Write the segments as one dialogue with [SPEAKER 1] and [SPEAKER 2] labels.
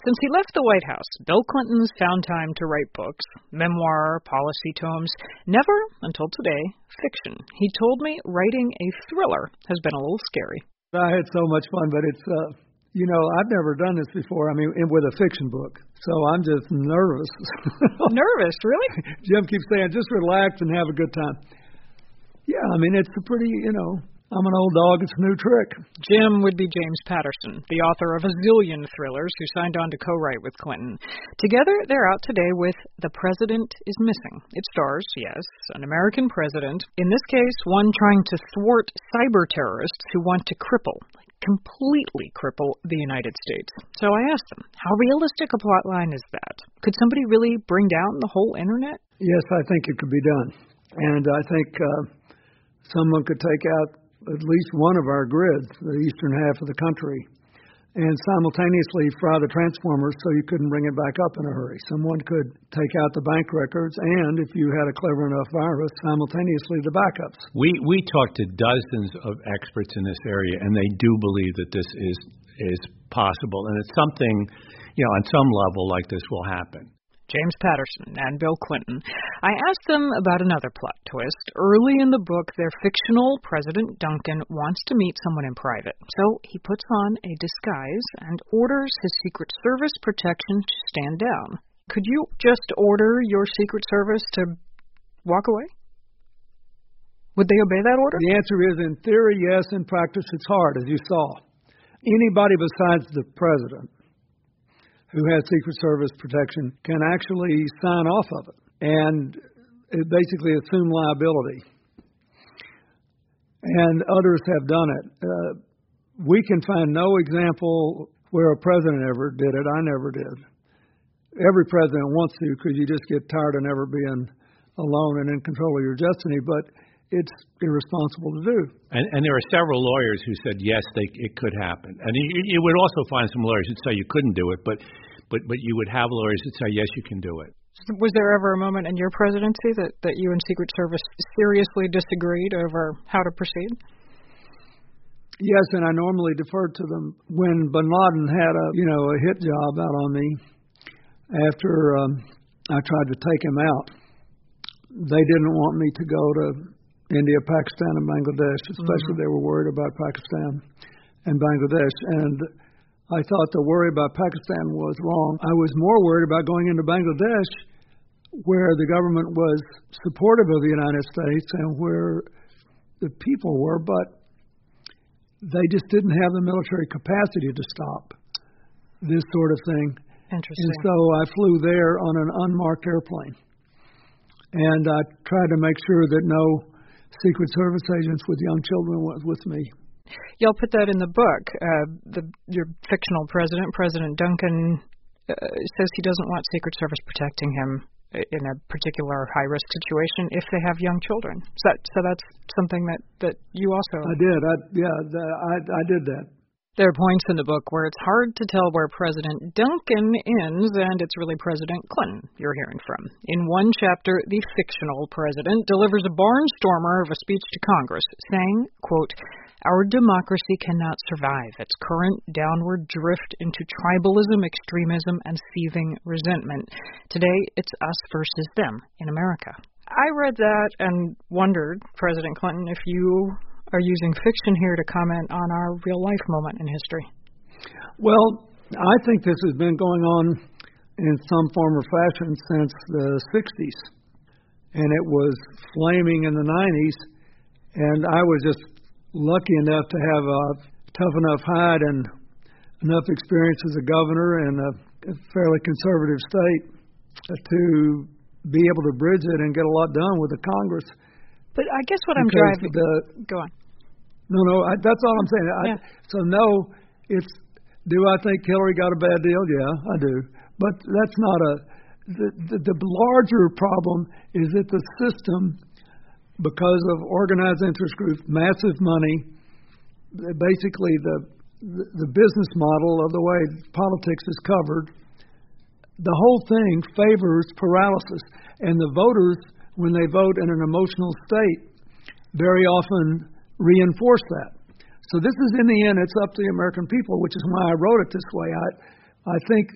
[SPEAKER 1] Since he left the White House, Bill Clinton's found time to write books, memoir, policy tomes, never, until today, fiction. He told me writing a thriller has been a little scary.
[SPEAKER 2] I had so much fun, but it's, I've never done this before, with a fiction book. So I'm just nervous.
[SPEAKER 1] Nervous, really?
[SPEAKER 2] Jim keeps saying, just relax and have a good time. Yeah, it's a pretty, I'm an old dog, it's a new trick.
[SPEAKER 1] Jim would be James Patterson, the author of a zillion thrillers who signed on to co-write with Clinton. Together, they're out today with The President is Missing. It stars, yes, an American president, in this case, one trying to thwart cyber terrorists who want to completely cripple the United States. So I asked them, how realistic a plot line is that? Could somebody really bring down the whole internet?
[SPEAKER 2] Yes, I think it could be done. And I think someone could take out at least one of our grids, the eastern half of the country, and simultaneously fry the transformers so you couldn't bring it back up in a hurry. Someone could take out the bank records and, if you had a clever enough virus, simultaneously the backups.
[SPEAKER 3] We talked to dozens of experts in this area, and they do believe that this is possible, and it's something, on some level like this will happen.
[SPEAKER 1] James Patterson and Bill Clinton. I asked them about another plot twist. Early in the book, their fictional President Duncan wants to meet someone in private. So he puts on a disguise and orders his Secret Service protection to stand down. Could you just order your Secret Service to walk away? Would they obey that order?
[SPEAKER 2] The answer is, in theory, yes. In practice, it's hard, as you saw. Anybody besides the president who has Secret Service protection can actually sign off of it and basically assume liability. And others have done it. We can find no example where a president ever did it. I never did. Every president wants to, because you just get tired of never being alone and in control of your destiny, but it's irresponsible to do.
[SPEAKER 3] And there are several lawyers who said, yes, it could happen. And you would also find some lawyers who'd say you couldn't do it, but you would have lawyers that say, yes, you can do it.
[SPEAKER 1] Was there ever a moment in your presidency that you and Secret Service seriously disagreed over how to proceed?
[SPEAKER 2] Yes, and I normally deferred to them. When Bin Laden had a hit job out on me after I tried to take him out, they didn't want me to go to India, Pakistan, and Bangladesh, especially They were worried about Pakistan and Bangladesh. And I thought the worry about Pakistan was wrong. I was more worried about going into Bangladesh, where the government was supportive of the United States and where the people were, but they just didn't have the military capacity to stop this sort of thing.
[SPEAKER 1] Interesting.
[SPEAKER 2] And so I flew there on an unmarked airplane. And I tried to make sure that no Secret Service agents with young children was with me.
[SPEAKER 1] Y'all put that in the book. Your fictional president, President Duncan, says he doesn't want Secret Service protecting him in a particular high-risk situation if they have young children. So that's something that you also...
[SPEAKER 2] I did. I did that.
[SPEAKER 1] There are points in the book where it's hard to tell where President Duncan ends and it's really President Clinton you're hearing from. In one chapter, the fictional president delivers a barnstormer of a speech to Congress saying, quote, "Our democracy cannot survive its current downward drift into tribalism, extremism, and seething resentment. Today, it's us versus them in America." I read that and wondered, President Clinton, if you are using fiction here to comment on our real-life moment in history.
[SPEAKER 2] Well, I think this has been going on in some form or fashion since the 60s. And it was flaming in the 90s. And I was just lucky enough to have a tough enough hide and enough experience as a governor in a fairly conservative state to be able to bridge it and get a lot done with the Congress.
[SPEAKER 1] But I guess what I'm driving... Go on.
[SPEAKER 2] No, that's all I'm saying. So no, do I think Hillary got a bad deal? Yeah, I do. But that's not the larger problem is that the system, because of organized interest groups, massive money, basically the business model of the way politics is covered, the whole thing favors paralysis. And the voters, when they vote in an emotional state, very often reinforce that. So this is, in the end, it's up to the American people, which is why I wrote it this way. I think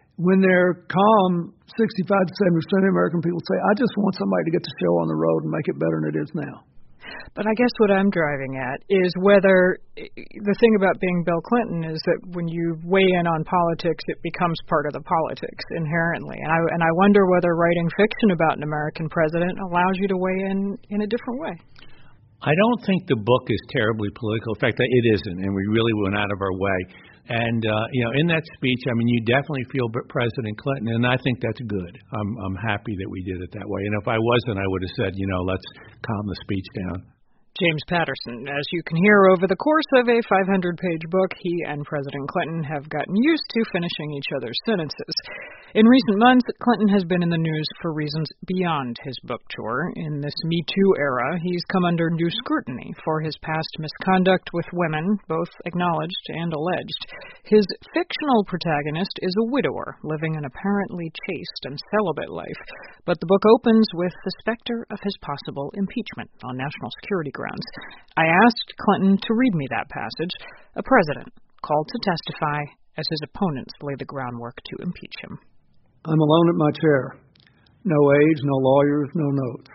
[SPEAKER 2] When they're calm, 65 to 70% of the American people say, I just want somebody to get the show on the road and make it better than it is now.
[SPEAKER 1] But I guess what I'm driving at is whether the thing about being Bill Clinton is that when you weigh in on politics, it becomes part of the politics inherently. And I wonder whether writing fiction about an American president allows you to weigh in a different way.
[SPEAKER 3] I don't think the book is terribly political. In fact, it isn't, and we really went out of our way. And, in that speech, I mean, you definitely feel President Clinton, and I think that's good. I'm happy that we did it that way. And if I wasn't, I would have said, let's calm the speech down.
[SPEAKER 1] James Patterson. As you can hear, over the course of a 500-page book, he and President Clinton have gotten used to finishing each other's sentences. In recent months, Clinton has been in the news for reasons beyond his book tour. In this Me Too era, he's come under new scrutiny for his past misconduct with women, both acknowledged and alleged. His fictional protagonist is a widower living an apparently chaste and celibate life, but the book opens with the specter of his possible impeachment on national security grounds. I asked Clinton to read me that passage, a president called to testify as his opponents lay the groundwork to impeach him.
[SPEAKER 2] I'm alone at my chair. No aides, no lawyers, no notes.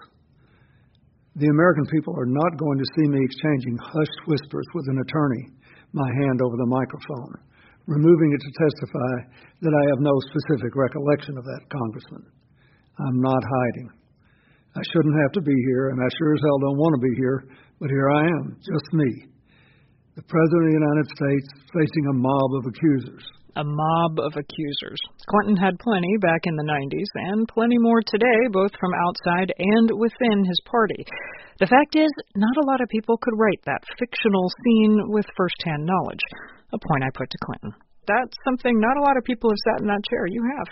[SPEAKER 2] The American people are not going to see me exchanging hushed whispers with an attorney, my hand over the microphone, removing it to testify that I have no specific recollection of that congressman. I'm not hiding. I shouldn't have to be here, and I sure as hell don't want to be here, but here I am, just me, the President of the United States facing a mob of accusers.
[SPEAKER 1] A mob of accusers. Clinton had plenty back in the 90s, and plenty more today, both from outside and within his party. The fact is, not a lot of people could write that fictional scene with first-hand knowledge, a point I put to Clinton. That's something not a lot of people have sat in that chair. You have.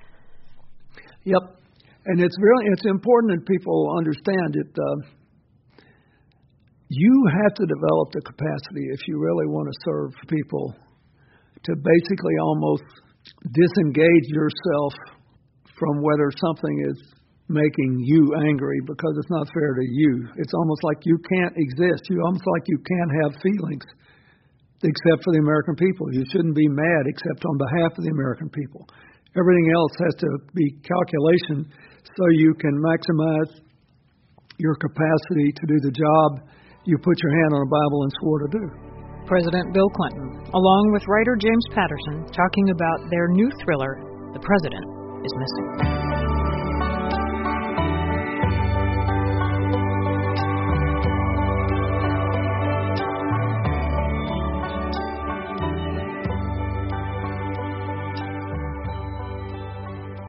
[SPEAKER 2] Yep. And it's important that people understand it. You have to develop the capacity, if you really want to serve people, to basically almost disengage yourself from whether something is making you angry, because it's not fair to you. It's almost like you can't exist. Almost like you can't have feelings except for the American people. You shouldn't be mad except on behalf of the American people. Everything else has to be calculation so you can maximize your capacity to do the job you put your hand on a Bible and swore to do.
[SPEAKER 1] President Bill Clinton, along with writer James Patterson, talking about their new thriller, The President is Missing.